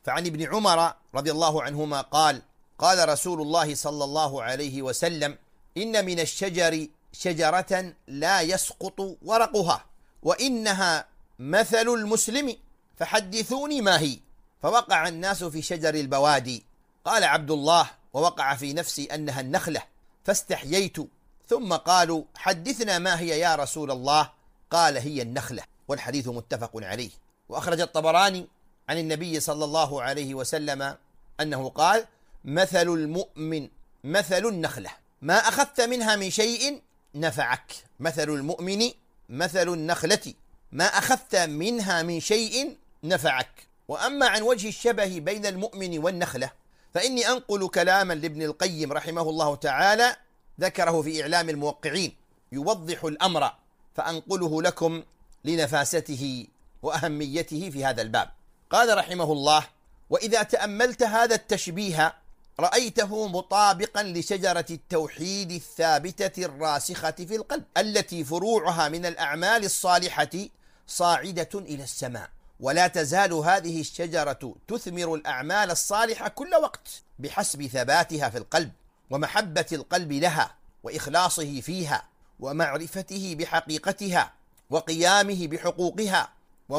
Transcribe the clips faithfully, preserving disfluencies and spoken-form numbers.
فعن ابن عمر رضي الله عنهما قال قال رسول الله صلى الله عليه وسلم: إن من الشجر شجرة لا يسقط ورقها وإنها مثل المسلم فحدثوني ما هي. فوقع الناس في شجر البوادي. قال عبد الله: ووقع في نفسي أنها النخلة فاستحييت، ثم قالوا: حدثنا ما هي يا رسول الله؟ قال: هي النخلة. والحديث متفق عليه. وأخرج الطبراني عن النبي صلى الله عليه وسلم أنه قال: مثل المؤمن مثل النخلة، ما أخذت منها من شيء نفعك. مثل المؤمن مثل النخلة، ما أخذت منها من شيء نفعك. وأما عن وجه الشبه بين المؤمن والنخلة فإني أنقل كلاما لابن القيم رحمه الله تعالى ذكره في إعلام الموقعين يوضح الأمر، فأنقله لكم لنفاسته وأهميته في هذا الباب. قال رحمه الله: وإذا تأملت هذا التشبيه رأيته مطابقا لشجرة التوحيد الثابتة الراسخة في القلب، التي فروعها من الأعمال الصالحة صاعدة إلى السماء. ولا تزال هذه الشجرة تثمر الأعمال الصالحة كل وقت بحسب ثباتها في القلب ومحبة القلب لها وإخلاصه فيها ومعرفته بحقيقتها وقيامه بحقوقها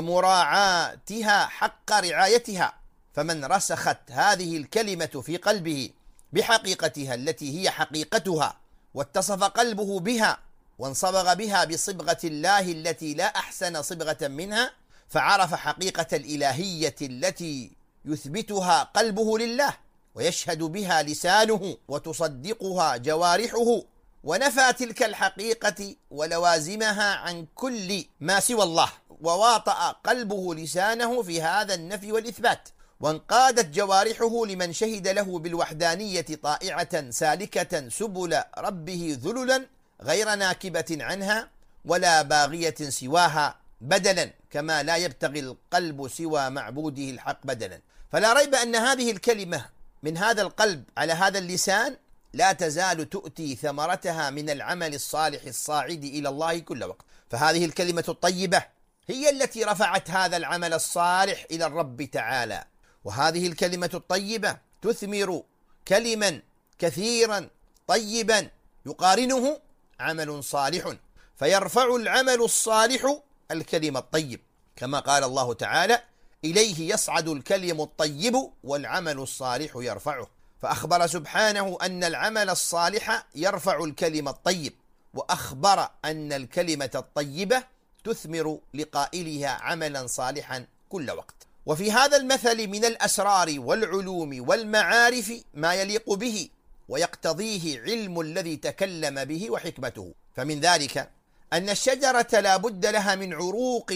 ومراعاتها حق رعايتها. فمن رسخت هذه الكلمة في قلبه بحقيقتها التي هي حقيقتها، واتصف قلبه بها وانصبغ بها بصبغة الله التي لا أحسن صبغة منها، فعرف حقيقة الإلهية التي يثبتها قلبه لله ويشهد بها لسانه وتصدقها جوارحه، ونفى تلك الحقيقة ولوازمها عن كل ما سوى الله، وواطأ قلبه لسانه في هذا النفي والإثبات، وانقادت جوارحه لمن شهد له بالوحدانية طائعة سالكة سبل ربه ذللا غير ناكبة عنها ولا باغية سواها بدلا، كما لا يبتغي القلب سوى معبوده الحق بدلا. فلا ريب أن هذه الكلمة من هذا القلب على هذا اللسان لا تزال تؤتي ثمرتها من العمل الصالح الصاعد إلى الله كل وقت. فهذه الكلمة الطيبة هي التي رفعت هذا العمل الصالح إلى الرب تعالى، وهذه الكلمة الطيبة تثمر كلما كثيرا طيبا يقارنه عمل صالح، فيرفع العمل الصالح الكلمة الطيب، كما قال الله تعالى: إليه يصعد الكلم الطيب والعمل الصالح يرفعه. فأخبر سبحانه أن العمل الصالح يرفع الكلم الطيب، وأخبر أن الكلمة الطيبة تثمر لقائلها عملا صالحا كل وقت. وفي هذا المثل من الأسرار والعلوم والمعارف ما يليق به ويقتضيه علم الذي تكلم به وحكمته. فمن ذلك أن الشجرة لا بد لها من عروق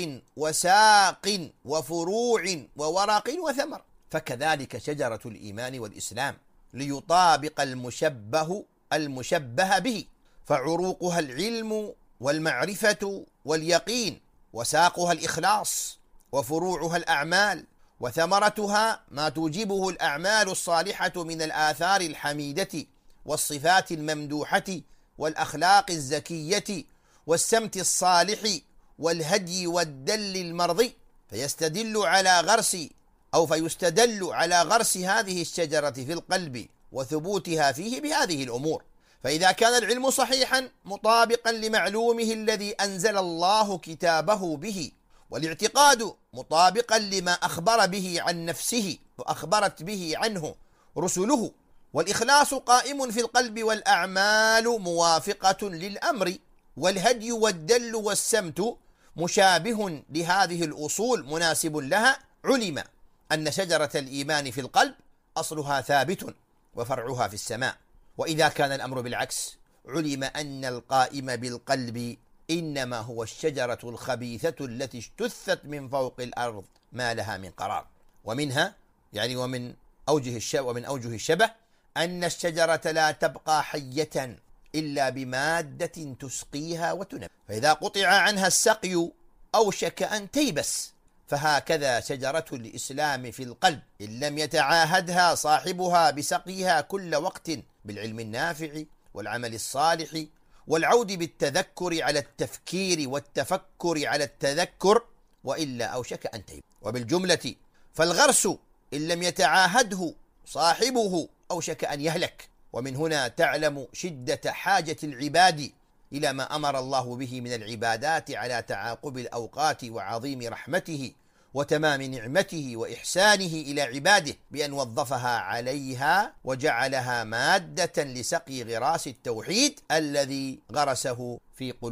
وساق وفروع وورق وثمر، فكذلك شجرة الإيمان والإسلام ليطابق المشبه المشبه به، فعروقها العلم والمعرفة واليقين، وساقها الإخلاص، وفروعها الأعمال، وثمرتها ما توجبه الأعمال الصالحة من الآثار الحميدة والصفات الممدوحة والأخلاق الزكية والسمت الصالح والهدي والدل المرضي. فيستدل على غرس أو فيستدل على غرس هذه الشجرة في القلب وثبوتها فيه بهذه الأمور. فإذا كان العلم صحيحا مطابقا لمعلومه الذي أنزل الله كتابه به، والاعتقاد مطابقا لما أخبر به عن نفسه وأخبرت به عنه رسله، والإخلاص قائم في القلب والأعمال موافقة للأمر، والهدي والدل والسمت مشابه لهذه الأصول مناسب لها، علم أن شجرة الإيمان في القلب أصلها ثابت وفرعها في السماء. وإذا كان الأمر بالعكس علم أن القائم بالقلب إنما هو الشجرة الخبيثة التي اجتثت من فوق الأرض ما لها من قرار. ومنها يعني ومن أوجه الشبه ومن أوجه الشبه أن الشجرة لا تبقى حية إلا بمادة تسقيها وتنبت، فإذا قطع عنها السقي أوشك أن تيبس. فهكذا شجرة الإسلام في القلب إن لم يتعاهدها صاحبها بسقيها كل وقت بالعلم النافع والعمل الصالح والعود بالتذكر على التفكير والتفكر على التذكر، وإلا أوشك أن تيبس. وبالجملة فالغرس إن لم يتعاهده صاحبه أوشك أن يهلك. ومن هنا تعلم شدة حاجة العباد إلى ما أمر الله به من العبادات على تعاقب الأوقات، وعظيم رحمته وتمام نعمته وإحسانه إلى عباده بأن وظفها عليها وجعلها مادة لسقي غراس التوحيد الذي غرسه في قلوبهم.